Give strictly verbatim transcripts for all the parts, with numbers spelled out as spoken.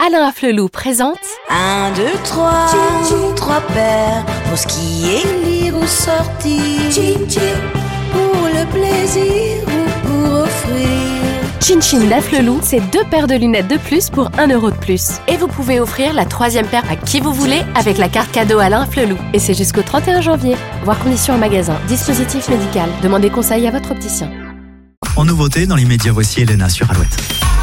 Alain Afflelou présente Un, deux, trois, trois paires pour skier, lire ou sortir, pour le plaisir ou pour offrir. Chin Chin d'Afflelou, c'est deux paires de lunettes de plus pour un euro de plus. Et vous pouvez offrir la troisième paire à qui vous voulez avec la carte cadeau Alain Afflelou. Et c'est jusqu'au trente et un janvier. Voir conditions en magasin. Dispositif médical. Demandez conseil à votre opticien. En nouveauté, dans l'immédiat, voici Elena sur Alouette.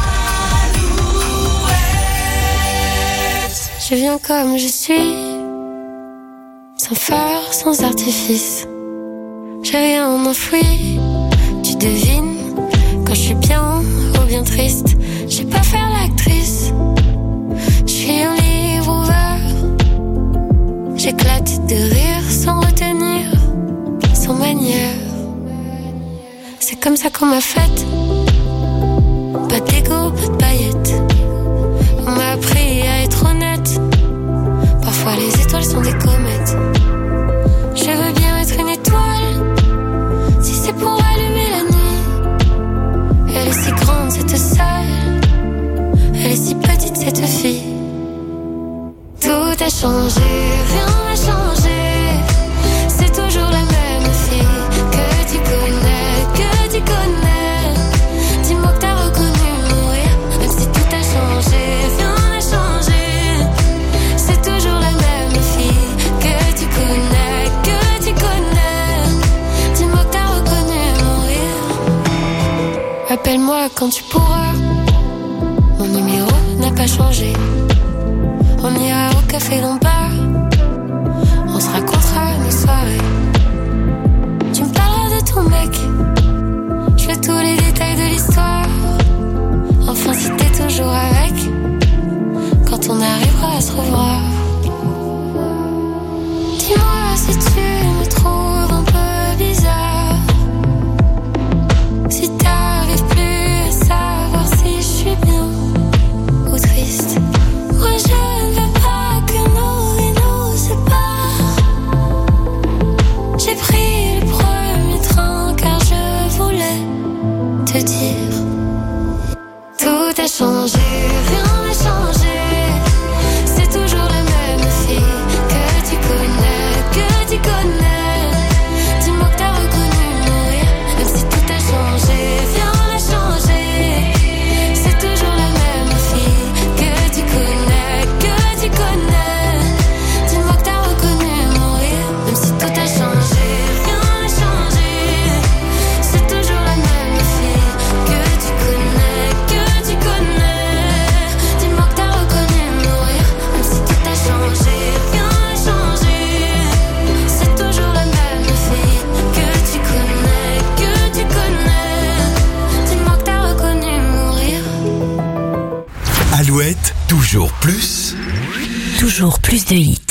Je viens comme je suis, sans phare, sans artifice. J'ai rien enfoui, tu devines, quand je suis bien ou bien triste. J'ai pas faire l'actrice, je suis un livre ouvert. J'éclate de rire sans retenir, sans manière. C'est comme ça qu'on m'a faite, pas d'égo, pas de paillettes. On m'a appris à être honnête. Parfois les étoiles sont des comètes. Je veux bien être une étoile, si c'est pour allumer la nuit. Elle est si grande cette salle, elle est si petite cette fille. Tout a changé, rien n'a changé. C'est toujours la même fille que tu connais, que tu connais. Dis-moi que t'as reconnu mourir, même si tout a changé. Rien n'a changé, c'est toujours la même fille que tu connais, que tu connais. Dis-moi que t'as reconnu mourir. Appelle-moi quand tu pourras, mon numéro n'a pas changé. On ira au café Lombard, on se racontera nos soirées. Tu me parleras de ton mec, je veux tous les détails de l'histoire. Enfin si t'es toujours avec, quand on arrivera à se revoir. Dis-moi si tu me trouves un peu bizarre, si t'arrives plus à savoir si je suis bien ou triste. Moi je ne veux pas que nos vies nous séparent. J'ai pris le premier train car je voulais te dire. Tout a changé, rien n'a changé. C'est toujours la même fille que tu connais, que tu connais. Dis-moi que t'as reconnu mourir, même si tout a changé, rien n'a changé. C'est toujours la même fille que tu connais, que tu connais. Dis-moi que t'as reconnu mourir, même si tout a changé, rien n'a changé. C'est toujours la même fille que tu connais, que tu connais. Dis-moi que t'as reconnu mourir, même si tout a changé, rien n'a changé. C'est toujours la même fille que tu connais, que tu connais. Dis-moi que t'as reconnu mourir. Alouette, toujours plus. Toujours plus de hits.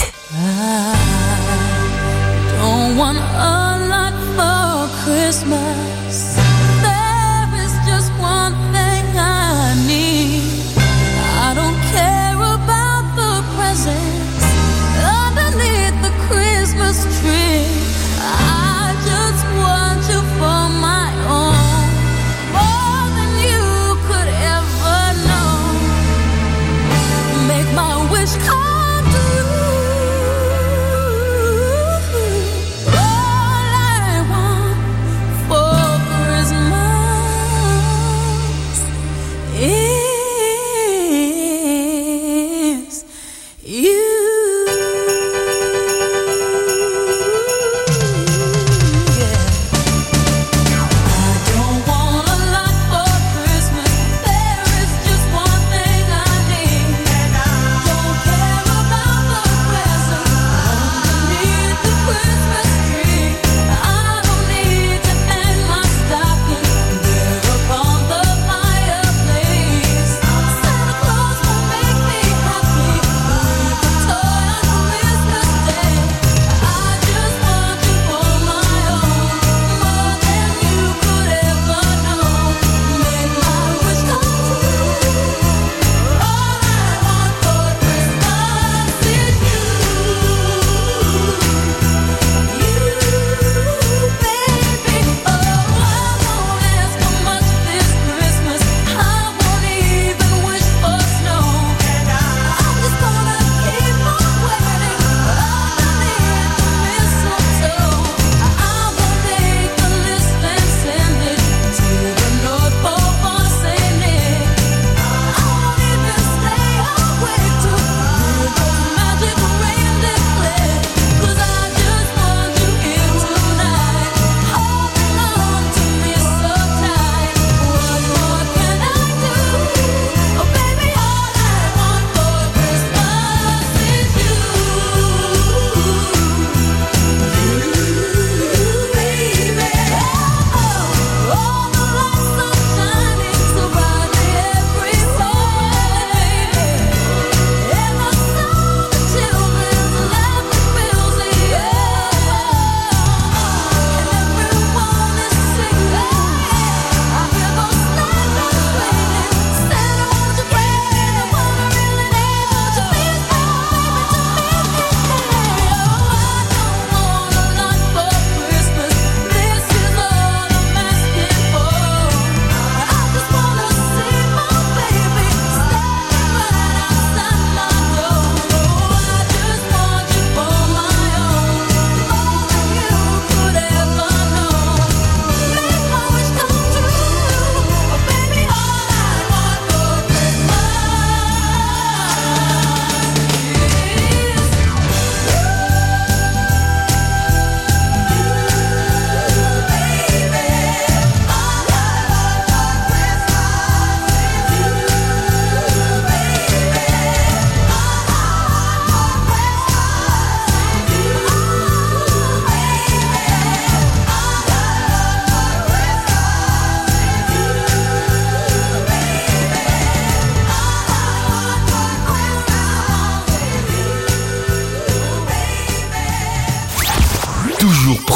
Don't want a lot for Christmas. There is just one thing I need. I don't care about the presents underneath the Christmas tree. I just want you for my own, more than you could ever know. Make my wish come true. All I want for Christmas is you. Yeah. I don't want a lot for Christmas. There is just one thing I need. Don't care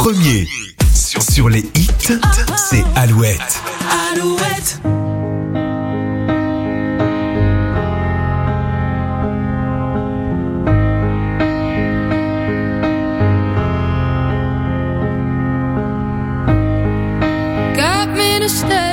premier sur, sur les hits, c'est Alouette. Alouette. Got me to stay.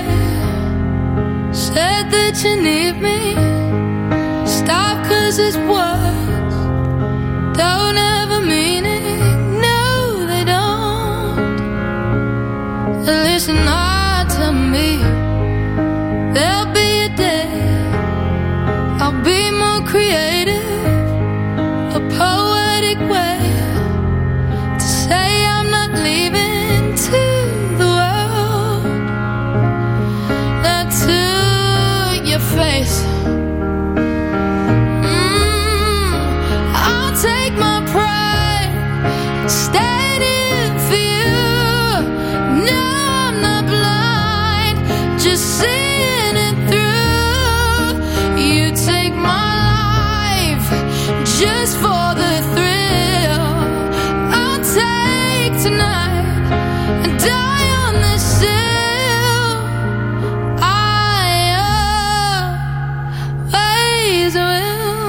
Said that you need me. Stop 'cause it's words don't ever mean it. No, they don't. Listen hard to me. There'll be a day I'll be more creative, a poetic way to say I'm not leaving to the world. Not to your face. Take my pride, standing for you. No, I'm not blind, just seeing it through. You take my life just for the thrill. I'll take tonight and die on this hill. I always will.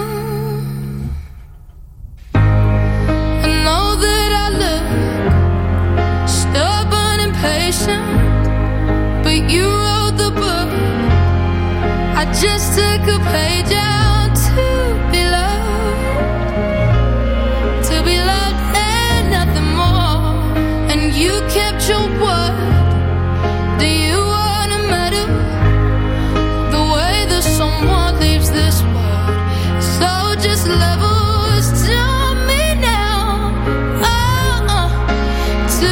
But you wrote the book. I just took a page out to be loved, to be loved and nothing more. And you kept your word. Do you wanna medal the way that someone leaves this world? So just levels to me now. Oh, oh, to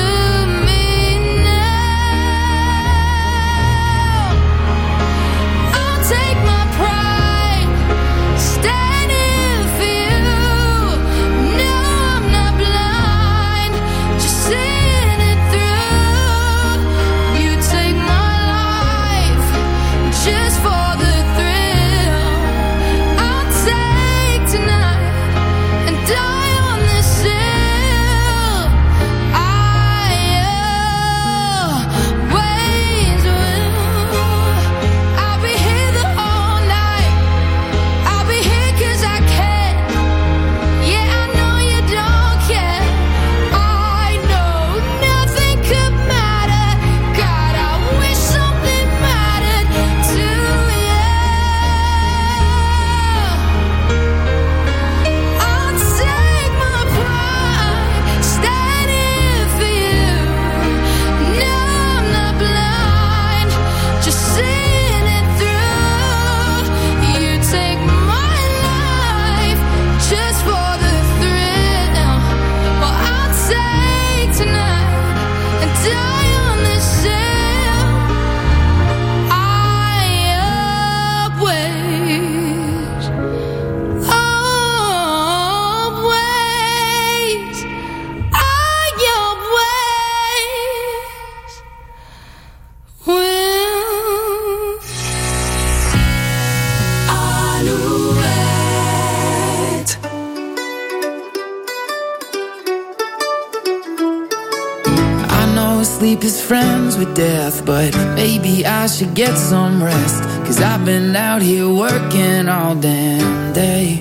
sleep is friends with death, but maybe I should get some rest, 'cause I've been out here working all damn day.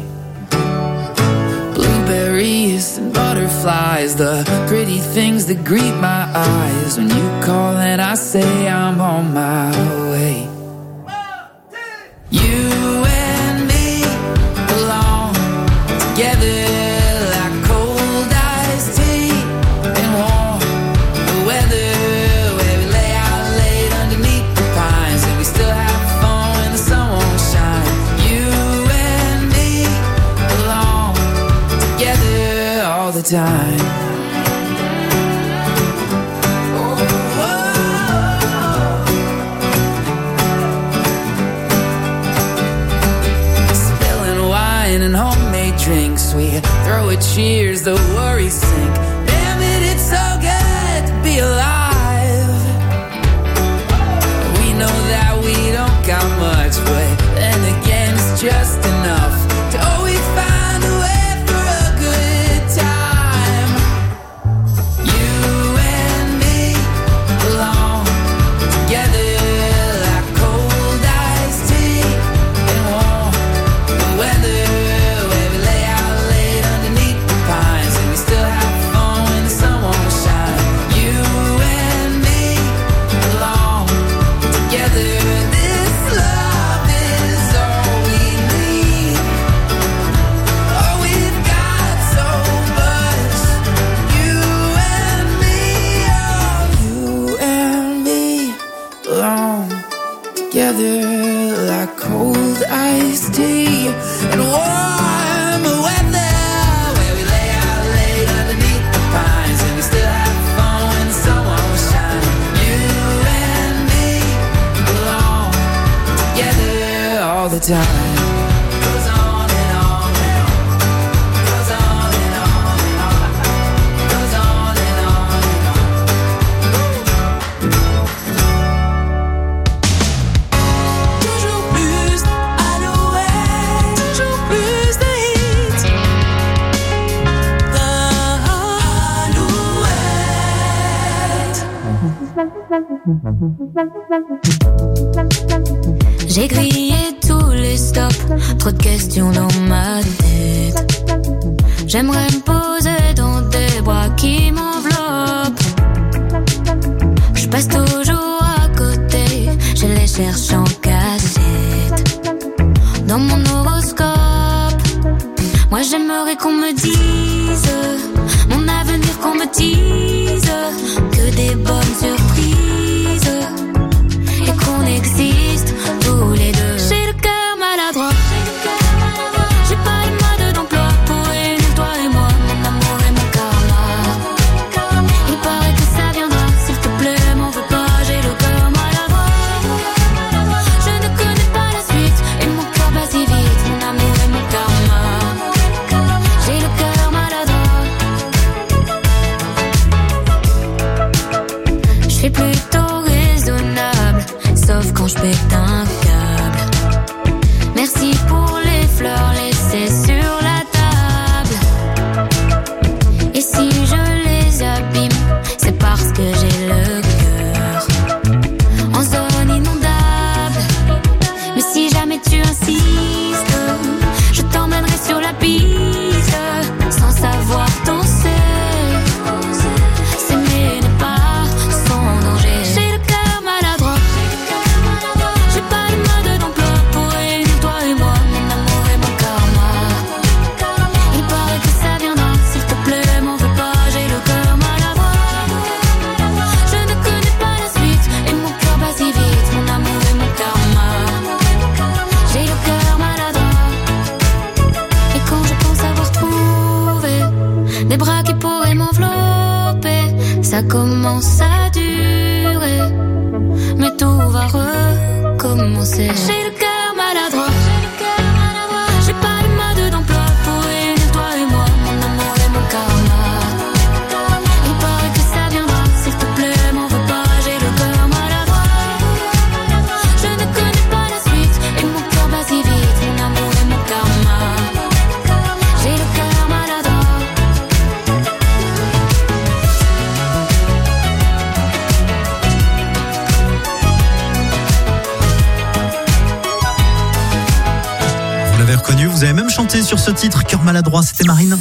Blueberries and butterflies, the pretty things that greet my eyes when you call and I say I'm on my way. You and me belong together. Time. Spilling wine and homemade drinks, we throw a cheers, the worries sink. Damn it, it's so good to be alive. We know that we don't got much, but then again it's just enough to always find a way for a good time. You and time goes on and on and on, goes on and on and on, goes on and on and on. Toujours plus Alouette, toujours plus de hits. J'ai grillé tous les stops, trop de questions dans ma tête. J'aimerais me poser dans des bras qui m'enveloppent. Je passe toujours à côté, je les cherche en cachette. Dans mon horoscope, moi j'aimerais qu'on me dise mon avenir, qu'on me dise que des bonnes surprises et qu'on existe tous les deux. J'ai le cœur maladroit, j'ai pas de mode d'emploi pour réunir toi et moi, mon amour et mon karma. Il paraît que ça viendra, s'il te plaît, m'en veux pas, j'ai le cœur maladroit. Je ne connais pas la suite et mon cœur bat si vite, mon amour et mon karma. J'ai le cœur maladroit. Je suis plutôt raisonnable, sauf quand je pète un câble. Merci pour les fleurs laissées sur la table. Et si je les abîme, c'est parce que j'ai le cœur en zone inondable. Mais si jamais tu insistes, je t'emmènerai sur la piste, sans savoir danser. S'aimer n'est pas sans danger. J'ai le cœur maladroit, j'ai pas de mode d'emploi pour réunir toi et moi, mon amour et mon karma. Il paraît que ça viendra, s'il te plaît, m'en veux pas, j'ai le cœur maladroit. Je ne connais pas la suite et mon cœur bat si vite, mon amour et mon karma. J'ai le cœur maladroit. Et quand je pense avoir trouvé des bras qui pourraient m'envelopper, ça commence à durer, mais tout va recommencer. J'ai le cœur maladroit, j'ai pas de mode d'emploi pour réunir toi et moi, mon amour et mon karma. Il paraît que ça viendra, s'il te plaît, m'en veux pas, j'ai le cœur maladroit. Je ne connais pas la suite et mon cœur bat si vite, mon amour et mon karma. J'ai le cœur maladroit. Vous l'avez reconnu, vous avez même chanté sur ce titre, Cœur maladroit, c'était Marine.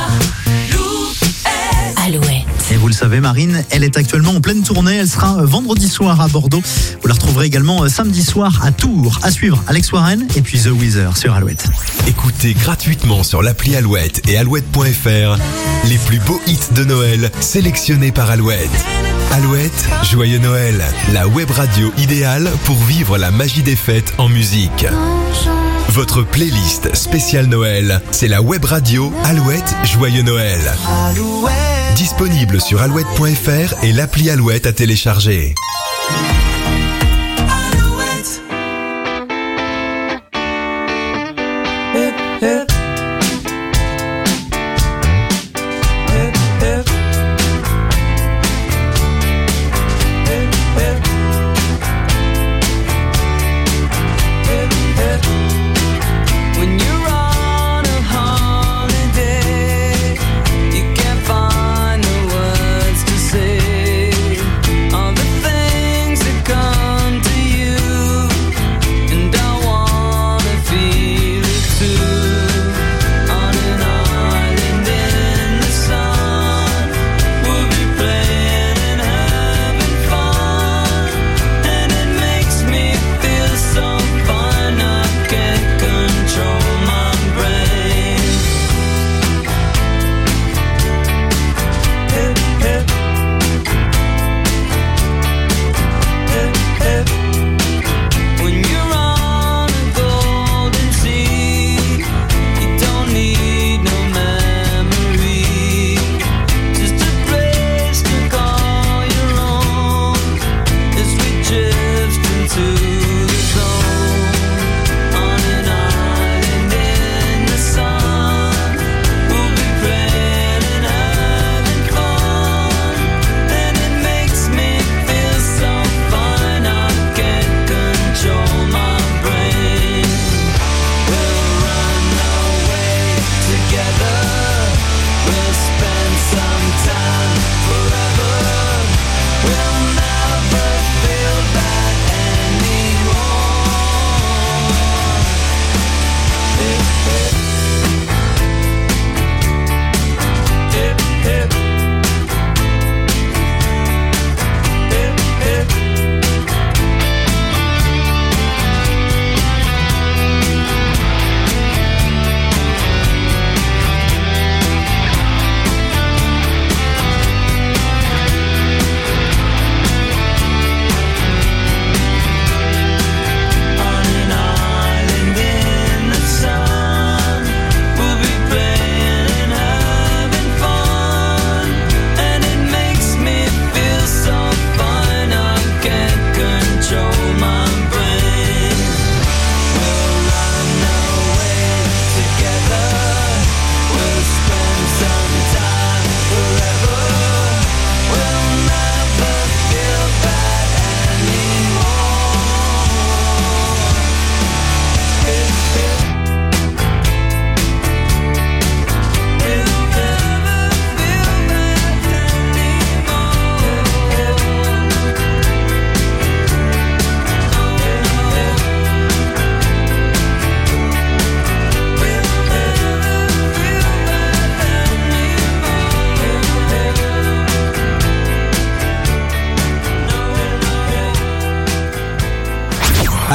Alouette. Et vous le savez, Marine, elle est actuellement en pleine tournée. Elle sera vendredi soir à Bordeaux. Vous la retrouverez également samedi soir à Tours. À suivre, Alex Warren et puis The Weezer sur Alouette. Écoutez gratuitement sur l'appli Alouette et alouette point f r les plus beaux hits de Noël sélectionnés par Alouette. Alouette, joyeux Noël, la web radio idéale pour vivre la magie des fêtes en musique. Votre playlist spéciale Noël, c'est la web radio Alouette, joyeux Noël. Alouette. Disponible sur alouette point f r et l'appli Alouette à télécharger. Alouette. Hip, hip. Hip, hip. Hip, hip. Hip, hip. When you're on a holiday, you can't find the words to say all the things that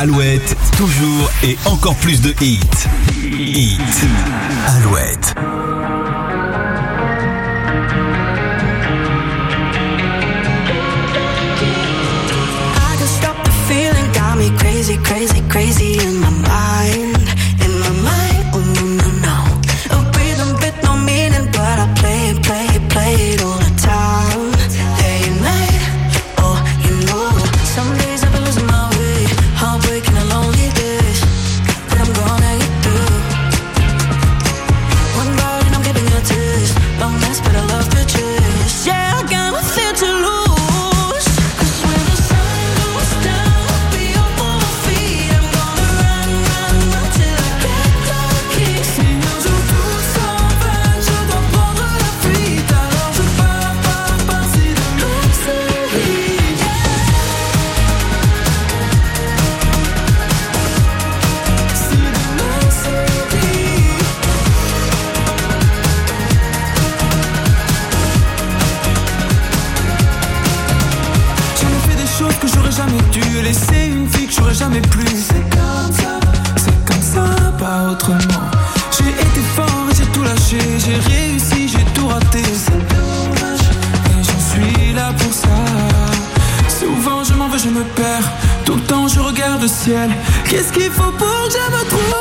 Alouette, toujours et encore plus de hits. Hits. Alouette. I can stop the feeling, got me crazy, crazy, crazy in my mind, in my mind. Oh no, no, no. A rhythm with no meaning, but I play it, play it, play it all the time, day and night. Oh, you know, some days I feel losing my way, heartbreaking and lonely days, but I'm gonna get through. One bite and I'm giving you a taste, long nights but I love to chase. Yeah, I got nothing to lose. Que j'aurais jamais dû laisser une fille que j'aurais jamais plu. C'est comme ça, c'est comme ça, pas autrement. J'ai été fort et j'ai tout lâché, j'ai réussi, j'ai tout raté. C'est dommage et j'en suis là pour ça. Souvent je m'en vais, je me perds. Tout le temps je regarde le ciel. Qu'est-ce qu'il faut pour que je me trouve?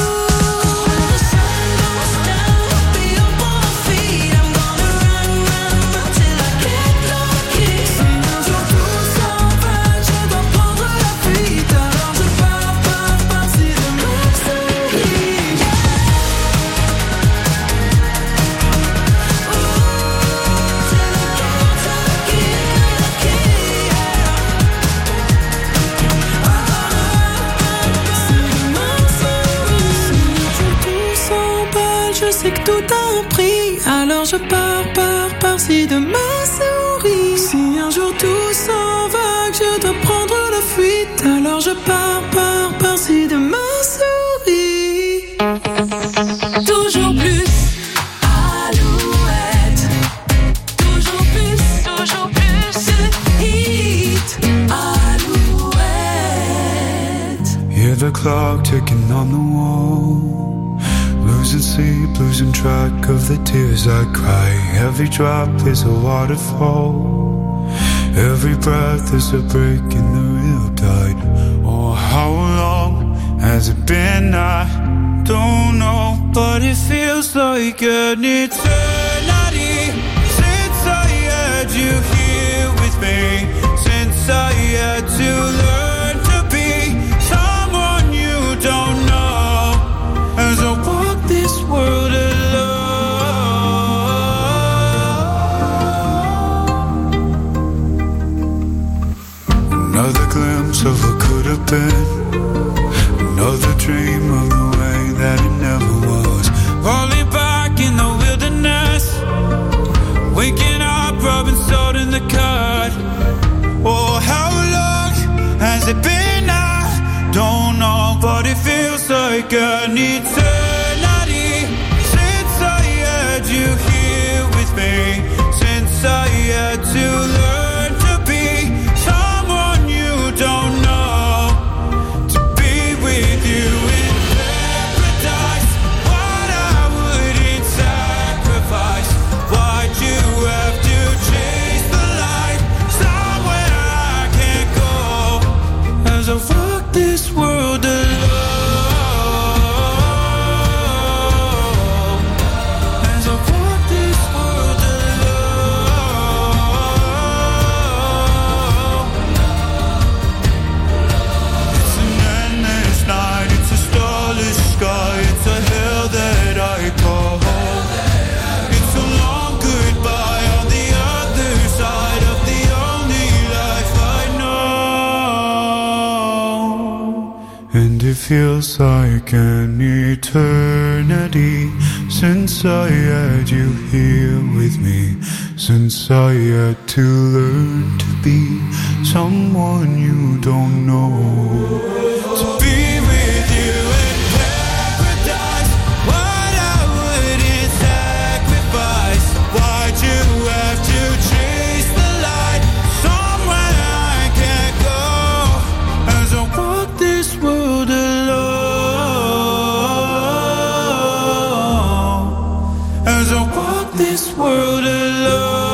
C'est que tout a un prix, alors je pars, pars, pars si demain sourit. Si un jour tout s'en va, que je dois prendre la fuite, alors je pars, pars, pars si demain sourit. Toujours plus, Alouette. Toujours plus, toujours plus de hits, Alouette. Hear the clock ticking on the wall. Losing sleep, losing track of the tears I cry. Every drop is a waterfall. Every breath is a break in the riptide. Oh, how long has it been? I don't know, but it feels like an eternity since I had you here with me. Since I had to learn to be someone you don't know. As I walk this world alone. Another glimpse of what could have been. Another dream of the way that it never was. Falling back in the wilderness. Waking up, rubbing salt in the cut. Oh, how long has it been? I don't know, but it feels like an eternity since I had you here with me. Since I had to learn to be someone you don't know. To be with you in paradise, what I wouldn't sacrifice. Why'd you have to chase the light somewhere I can't go? As I walk this world alone. It feels like an eternity since I had you here with me. Since I had to learn to be someone you don't know. To be with you in paradise, what I wouldn't sacrifice. Why'd you have to chase the light somewhere I can't go? As I walk this this world alone.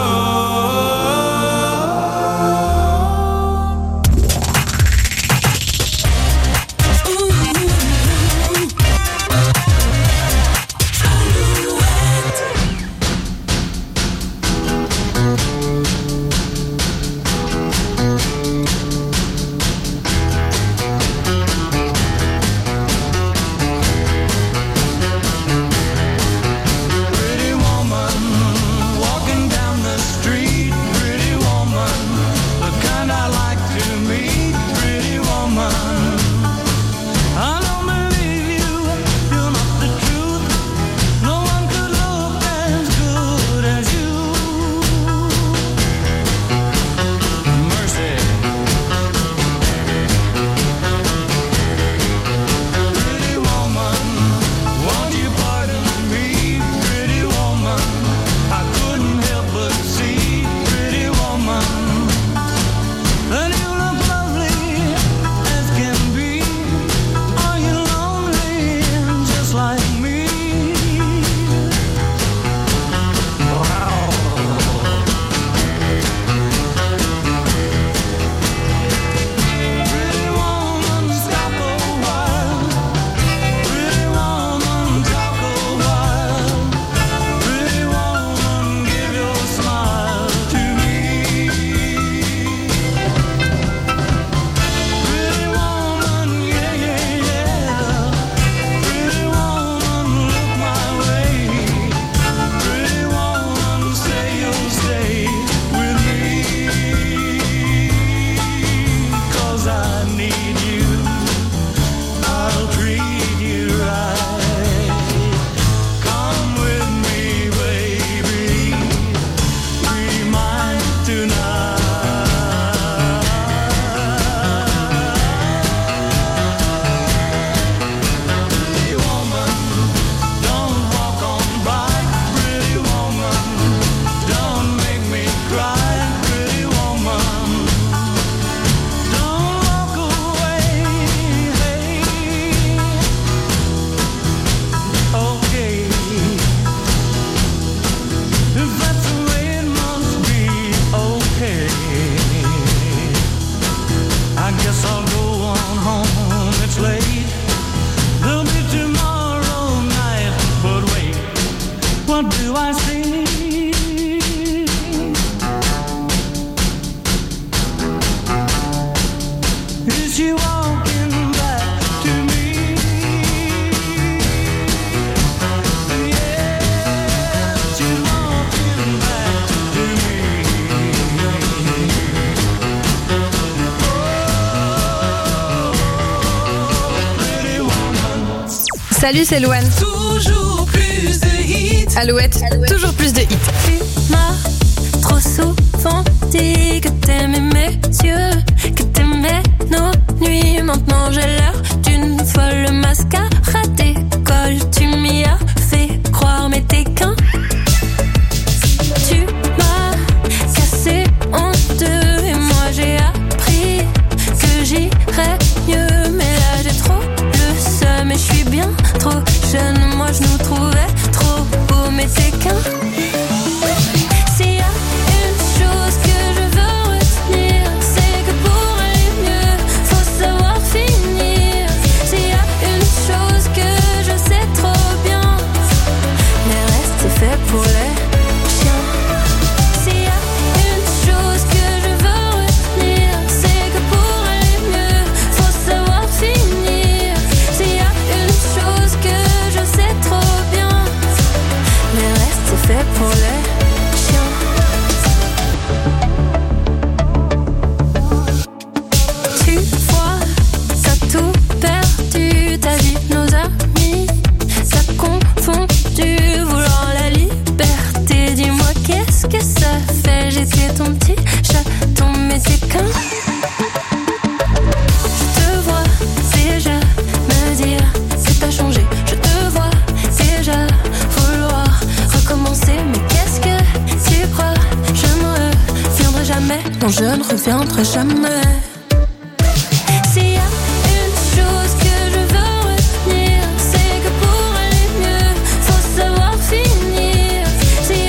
Salut, c'est Louane. Toujours plus de hits. Alouette, Alouette. Toujours plus de hits. Tu m'as trop souvent dit que t'aimais mes yeux, que t'aimais nos nuits. Maintenant j'ai l'air d'une folle mascarade d'école. Tu m'y as fait croire, mais t'es qu'un. Tu m'as cassé en deux et moi j'ai appris que j'irais mieux. Mais là j'ai trop le seum et je suis bien trop jeune. Moi je nous trouvais trop beaux, mais t'es qu'un. S'il y a une chose que je veux retenir, c'est que pour aller mieux, faut savoir finir. S'il y a une chose que je sais trop bien, le reste c'est fait pour les chiens. S'il y a une chose que je veux retenir, c'est que pour aller mieux, faut savoir finir. S'il y a une chose que je sais trop bien, le reste c'est fait pour les chiens. Tu vois, t'as tout perdu, ta vie, nos amis, t'as confondu, vouloir la liberté. Dis-moi qu'est-ce que ça fait, j'étais ton petit chaton, mais t'es qu'un. Je te vois déjà me dire que t'as changé. Je te vois déjà vouloir recommencer. Mais qu'est-ce que tu crois? Je ne reviendrai jamais. Non, je ne reviendrai jamais. S'il y a une chose que je veux retenir, c'est que pour aller mieux, faut savoir finir. S'il y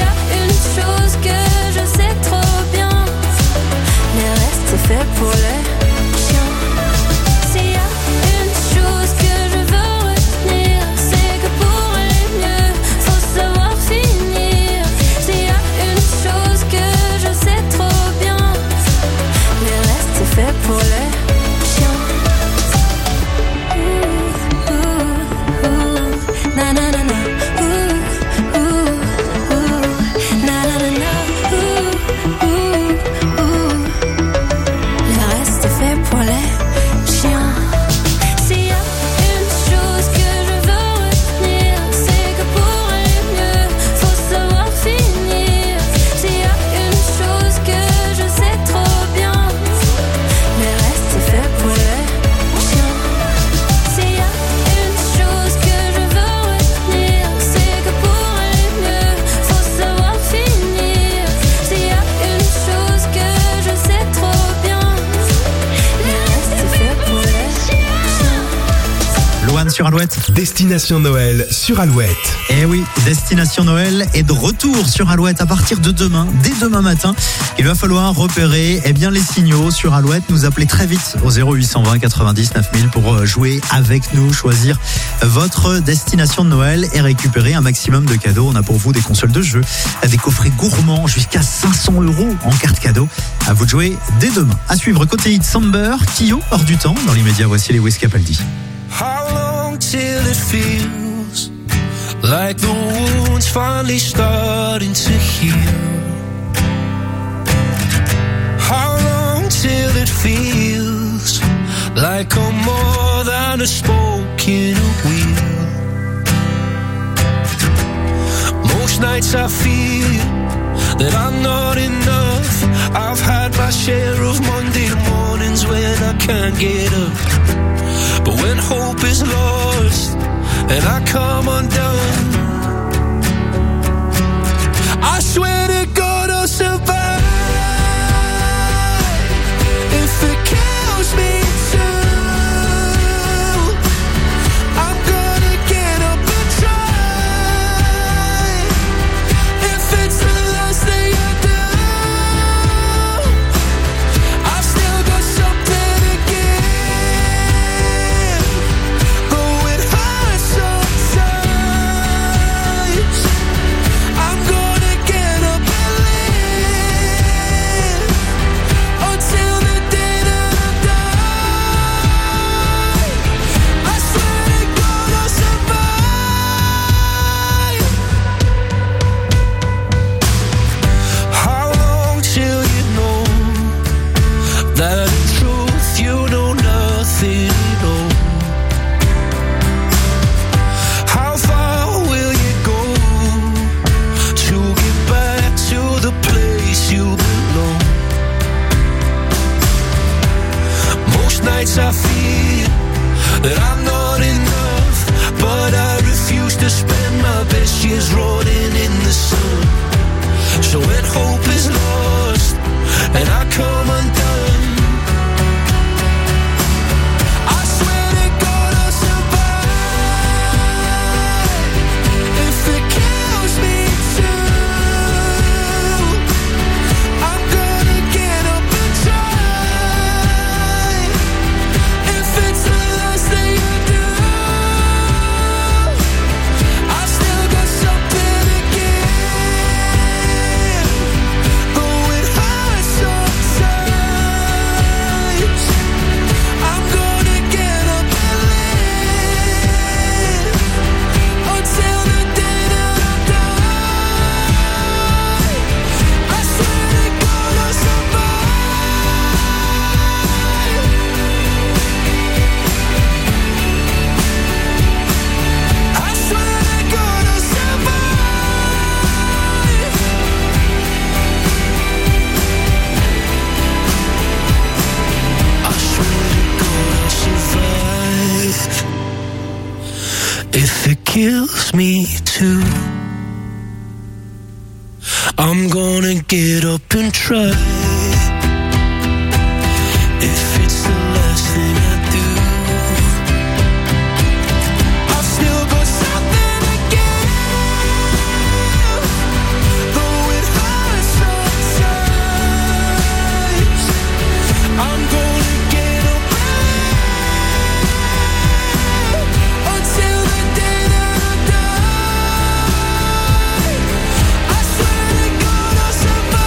sur Alouette. Destination Noël sur Alouette. Eh oui, Destination Noël est de retour sur Alouette à partir de demain, dès demain matin. Il va falloir repérer eh bien, les signaux sur Alouette. Nous appeler très vite au zéro huit cent vingt quatre-vingt-dix-neuf mille pour jouer avec nous, choisir votre destination de Noël et récupérer un maximum de cadeaux. On a pour vous des consoles de jeux, des coffrets gourmands jusqu'à cinq cents euros en carte cadeau. À vous de jouer dès demain. À suivre côté hit Samber, Kyo, hors du temps. Dans l'immédiat, voici les Wiz Capaldi. How long till it feels like the wound's finally starting to heal? How long till it feels like I'm more than a spoke in a wheel? Most nights I feel that I'm not enough. I've had my share of Monday mornings when I can't get up. But when hope is lost and I come undone, I swear to God I'll survive. If it kills me too, I'm gonna get up and try. If it's the last thing I do, I've still got something to give. Though it hurts sometimes, I'm gonna get up and live until the day that I die. I swear to God I'll survive. How long till you know that in truth you know nothing at all? How far will you go to get back to the place you belong? Most nights I feel that I'm not enough, but I refuse to spend my best years rotting in the sun. So when hope is lost and I come undone, I swear to God I'll survive. If it kills me too, I'm gonna get up and try. If it's the last thing I do, I've still got something to give. Though it hurts sometimes, I'm gonna get up and live until the day that I die. I swear to God I'll survive. I swear to God I'll survive. I swear to God I'll survive. If it kills me too, I'm gonna get up and try. If it's the last thing I do, I've still got something to give. Though it hurts sometimes, I'm gonna get up and live until the day that I die. I swear to God I'll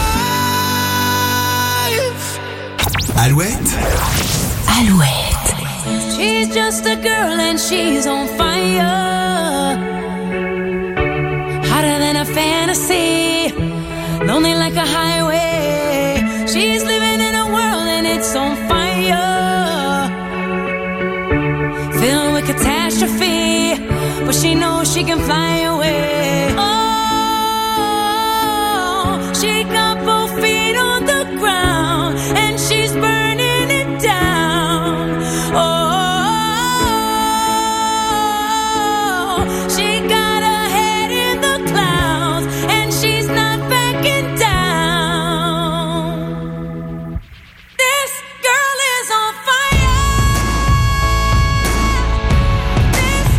survive. Alouette, Alouette. She's just a girl and she's on fire. Hotter than a fantasy, lonely like a highway. She's living in a world and it's on fire, filled with catastrophe, but she knows she can fly away. Oh, she got both feet on the ground and she's burning it down. Oh, she got her head in the clouds and she's not backing down. This girl is on fire. This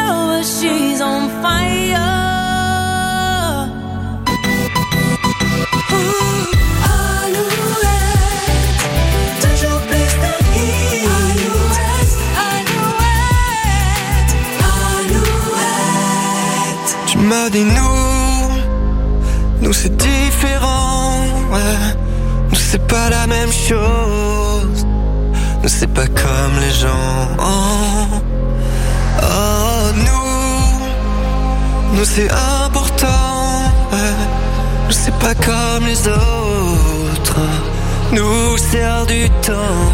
know her, she's on fire. Tu m'as dit nous, nous c'est différent, ouais. Nous c'est pas la même chose, nous c'est pas comme les gens. Oh, oh nous, nous c'est important, ouais. Nous c'est pas comme les autres, nous c'est hors du temps.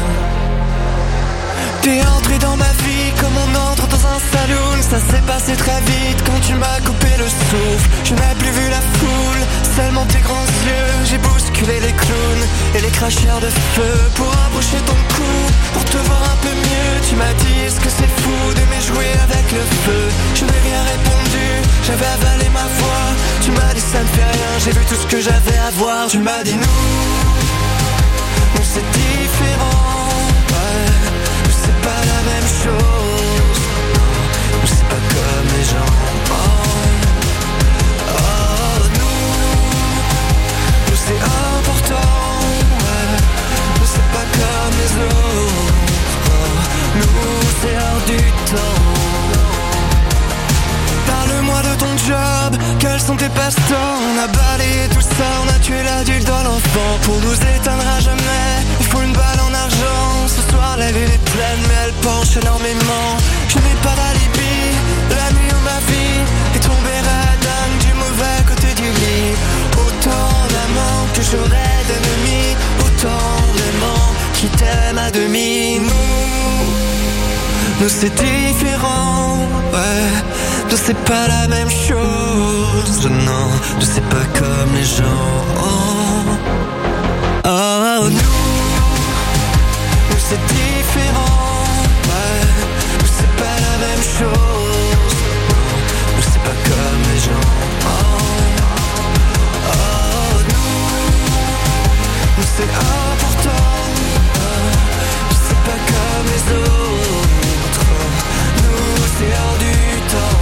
T'es entré dans ma vie comme on entre dans un saloon. Ça s'est passé très vite quand tu m'as coupé le souffle. Je n'ai plus vu la foule, seulement tes grands yeux. J'ai bousculé les clowns et les cracheurs de feu pour approcher ton cou, pour te voir un peu mieux. Tu m'as dit est-ce que c'est fou d'aimer jouer avec le feu. Je n'ai rien répondu, j'avais avalé ma voix. Tu m'as dit ça ne fait rien, j'ai vu tout ce que j'avais à voir. Tu m'as dit nous, nous c'est différent, ouais. C'est pas la même chose, nous c'est pas comme les gens. Oh, oh nous, nous c'est important, ouais. Nous c'est pas comme les autres, oh, nous c'est hors du temps. Parle-moi de ton job, quels sont tes passe-temps. On a balayé tout ça, on a tué l'adulte dans l'enfant. Pour nous éteindre à jamais, il faut une balle en argent. Ce soir la ville est pleine mais elle penche énormément. Je n'ai pas d'alibi, la nuit où ma vie est tombée radingue du mauvais côté du lit. Autant d'amants que j'aurais d'ennemis, autant d'aimants qui t'aiment à demi. Nous, nous c'est différent, ouais. Nous c'est pas la même chose, non, nous c'est pas comme les gens. Oh, oh nous, nous c'est différent, ouais. Nous c'est pas la même chose, nous c'est pas comme les gens. Oh, oh nous, nous c'est important, ouais. Nous c'est pas comme les autres, nous c'est hors du temps.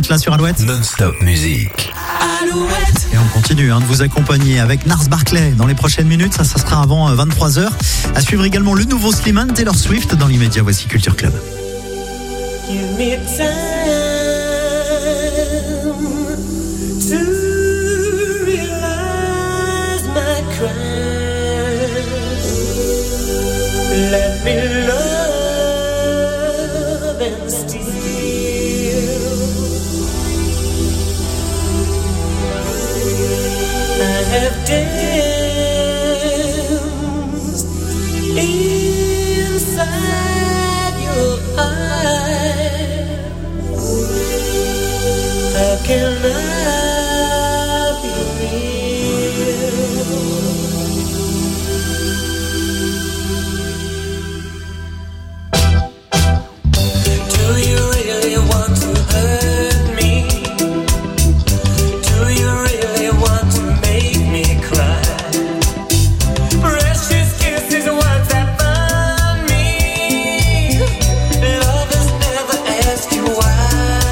d'être là sur Alouette. Non-stop musique. Alouette. Et on continue hein, de vous accompagner avec Nars Barclay dans les prochaines minutes. Ça, ça sera avant euh, vingt-trois heures. À suivre également le nouveau Slimane, Taylor Swift. Dans l'immédiat, voici Culture Club. Give me time to realize my crime. Let me love and steal. I have danced inside your eyes. How can I be real? Do you really want to hurt me? Do you really want to make me cry? Precious kisses, words that burn me. Lovers never ask you why.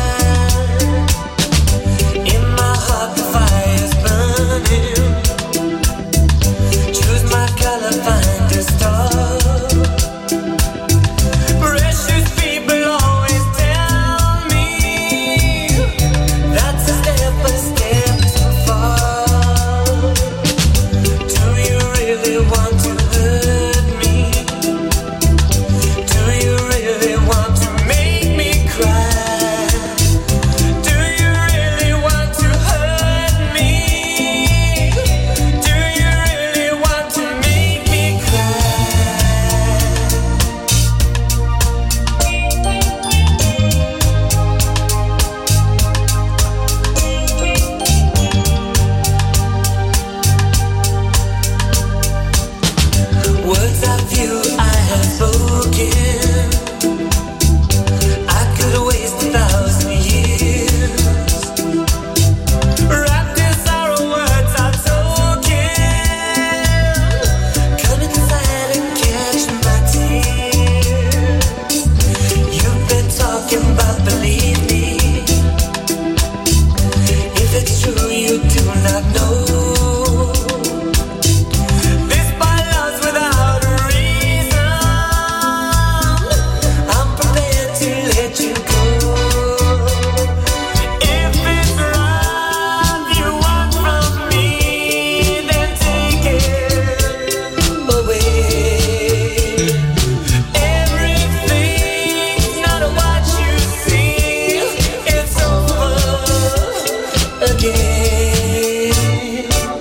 In my heart the fire's burning. Choose my color, find a star. Precious people always tell me that's a step, a step too far. Do you really want to hurt me? Do you really want to make me cry? Do you really want to hurt me? Do you really want to make me cry? Words of you I have spoken. I could waste a thousand years. Wrapped in sorrow, words are token. Come inside and catch my tears. You've been talking about, believe me. If it's true, you do not know. This by love's without a reason. I'm prepared to let you go. If it's love you want from me, then take it away. Everything's not what you see. It's over again.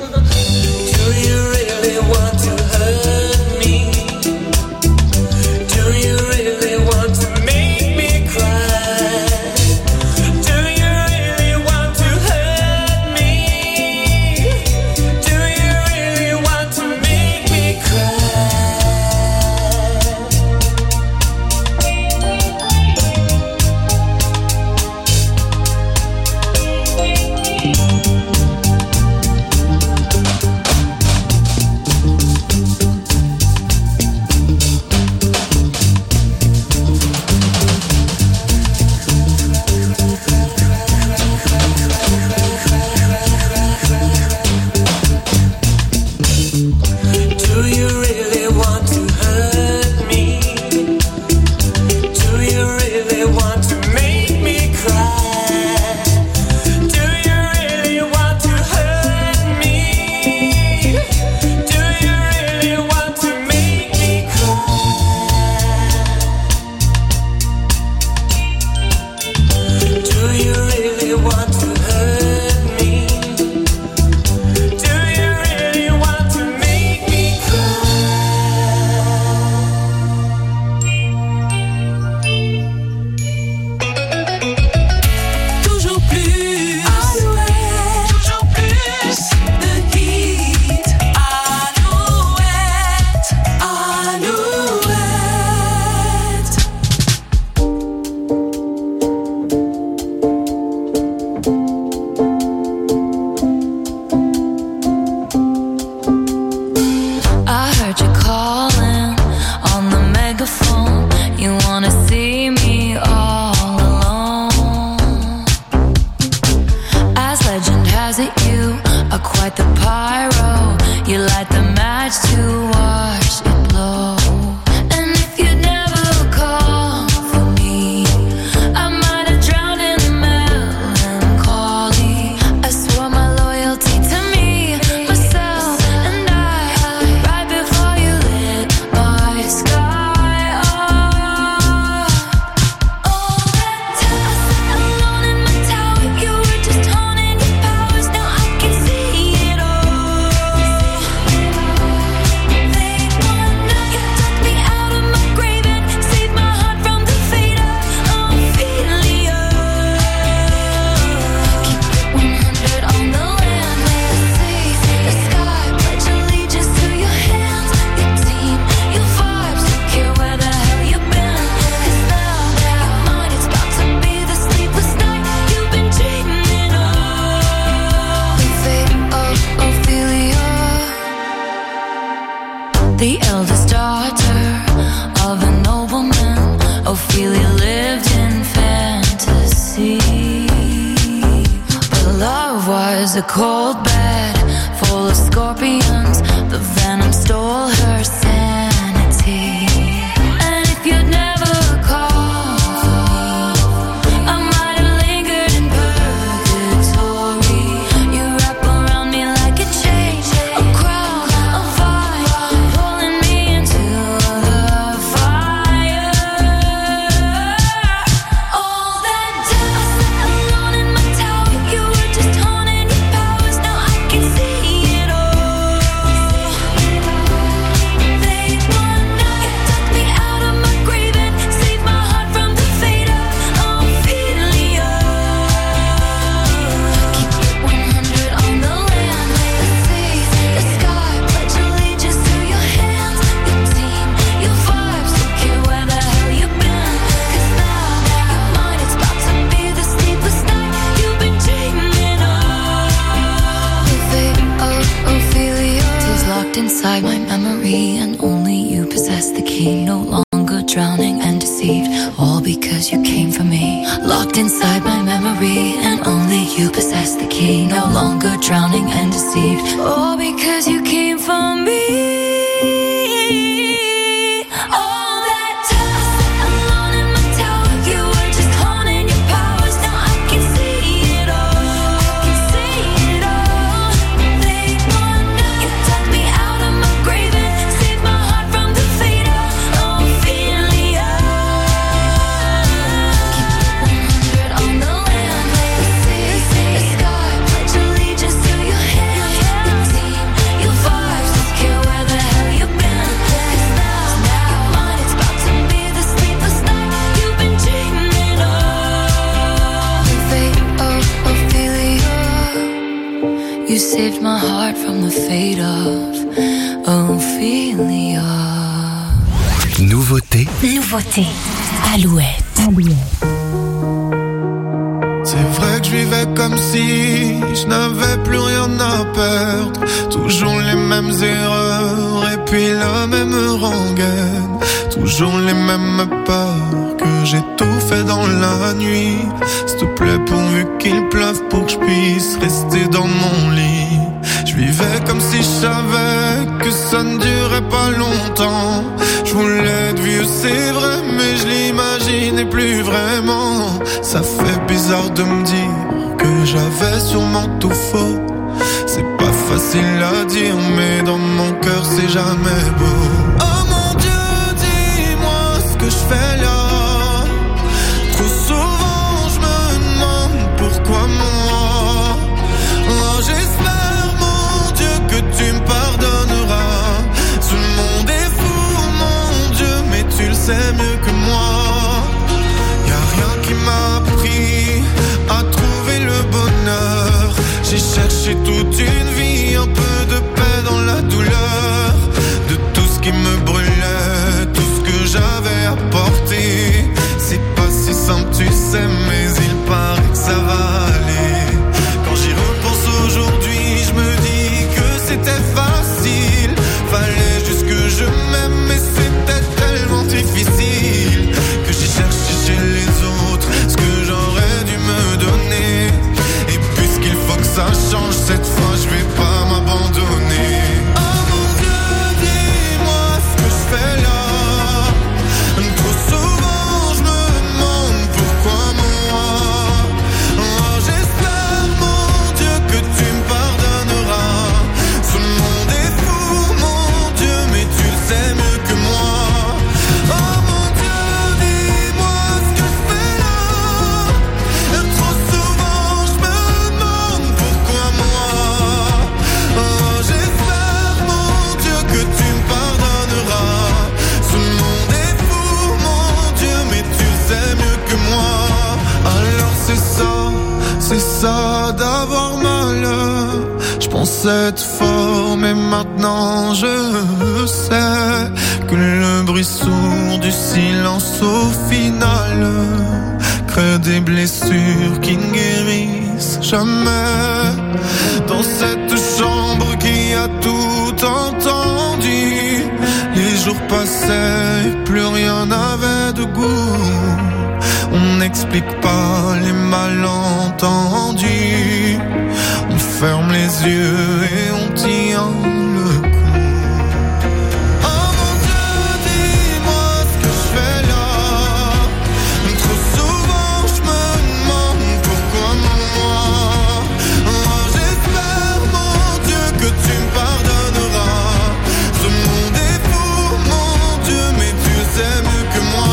was it you are quite the pyro? You light the match to watch it blow. And if you'd never call for me, I might have drowned in melancholy. I swore my loyalty to me, myself, and I, right before you lit my sky. Oh, all that time I sat alone in my tower, you were just honing your powers. Now I can see it all. They want you took me out of my grave and saved my heart from the fate of Ophelia. Keep it one hundred on the land, may I see the sky, pledge allegiance to your hands, your team, your vibes, don't care where the hell you've been. 'Cause now your mind is about to be the sleepless night you've been dreaming of. The fate of Ophelia, the eldest daughter of a nobleman. Ophelia lived in fantasy, but love was a cold bed full of scorpions. The venom stole her sanity. And if you'd never called for me, I might have lingered in purgatory. You wrap around me like a chain, a crown, a vine, pulling me into the fire. All that time I sat alone in my tower, you were just honing your powers. Now I can see it all. They want you took me out of my grave and saved my heart from the fate of Ophelia. Keep it one hundred on the land, may I see the sky, pledge allegiance to your hands, your team, your vibes, don't care where the hell you've been. 'Cause now your mind is about to be the sleepless night you've been dreaming of. The fate of Ophelia is locked inside my memory, and only you possess the key. No longer drowning and deceived, all because you came for me. Locked inside my memory, and only you possess the key. No longer drowning and deceived, all because you came for me. All that time I sat alone in my tower, you were just honing your powers. Now I can see it all. I can see it all. They want you took me out of my grave and saved my heart from the fate of Ophelia. Keep it one hundred on the land, may I see the sky, pledge allegiance to your hands, your team, your vibes, don't care where the hell you've been. 'Cause now your mind is about to be the sleepless night you've been dreaming of. The fate of Ophelia, you saved my heart from the fate of Ophelia. Nouveauté, Nouveauté. Alouette. C'est vrai que je vivais comme si je n'avais plus rien à perdre. Toujours les mêmes erreurs et puis la même rengaine. Toujours les mêmes peurs que j'ai tout fait dans la nuit. S'il te plaît, pourvu qu'il pleuve pour que je puisse rester dans mon lit. Je vivais comme si je savais que ça ne durait pas longtemps. Je voulais être vieux, c'est vrai, mais je l'imaginais plus vraiment. Ça fait bizarre de me dire que j'avais sûrement tout faux. C'est pas facile à dire, mais dans mon cœur c'est jamais beau. Oh mon Dieu, dis-moi ce que je fais là. Trop souvent je me demande pourquoi moi. Oh, j'espère mon Dieu que tu me pardonneras. Ce monde est fou mon Dieu, mais tu le sais mieux que moi. Y'a rien qui m'a appris à trouver le bonheur. J'ai cherché toute une vie, un peu de paix dans la douleur. De tout ce qui me brûlait, tout ce que j'avais apporté. C'est pas si simple tu sais, mais il paraît que ça va aller. Quand j'y repense aujourd'hui, je me dis que c'était facile. Fallait juste que je m'aime, mais c'était tellement difficile. Que j'ai cherché chez les autres ce que j'aurais dû me donner. Et puisqu'il faut que ça change, cette forme et maintenant je sais que le bruit sourd du silence au final crée des blessures qui ne guérissent jamais. Dans cette chambre qui a tout entendu, les jours passaient et plus rien n'avait de goût. On n'explique pas les malentendus, on ferme les yeux et on tient le coup. Oh mon Dieu, dis-moi ce que je fais là. Trop souvent je me demande pourquoi moi. Oh, j'espère mon Dieu que tu me pardonneras. Ce monde est fou mon Dieu, mais tu sais mieux que moi.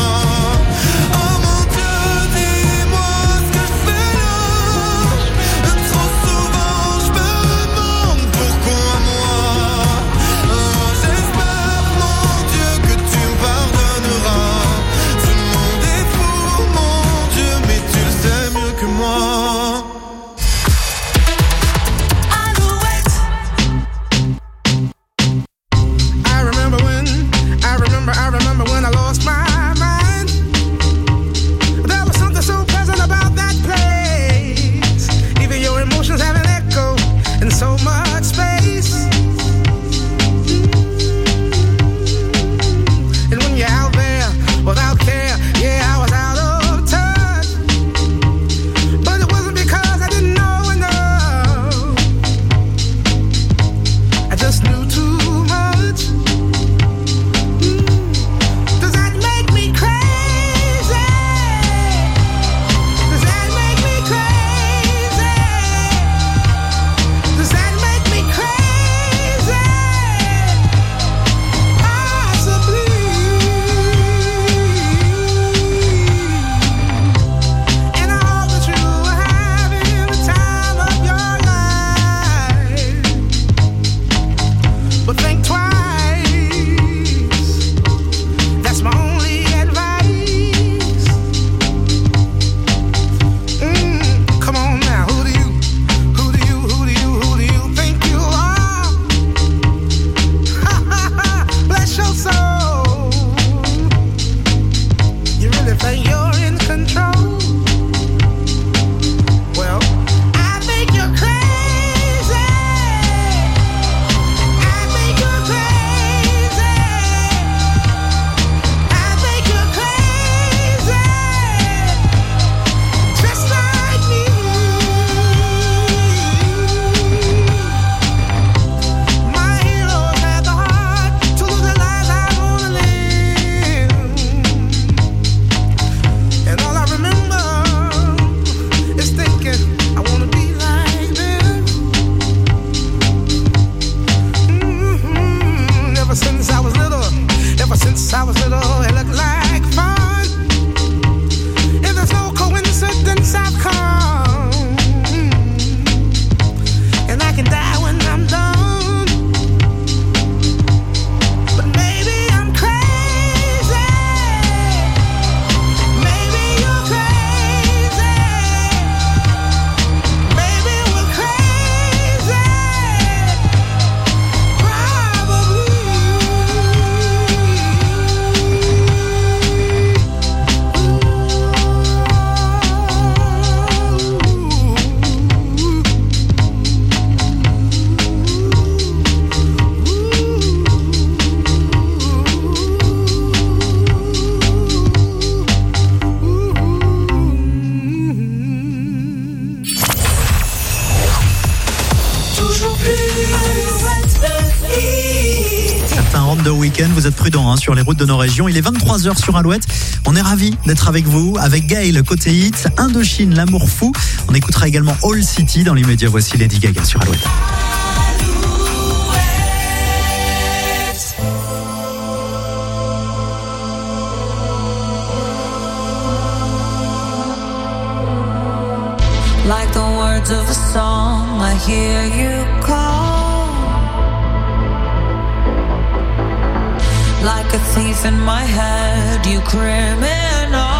Vous êtes prudents hein, sur les routes de nos régions. Il est vingt-trois heures sur Alouette. On est ravis d'être avec vous, avec Gaël côté hit, Indochine, l'amour fou. On écoutera également All City dans l'immédiat. Voici Lady Gaga sur Alouette. Like the words of a song, I hear you call. Like a thief in my head, you criminal.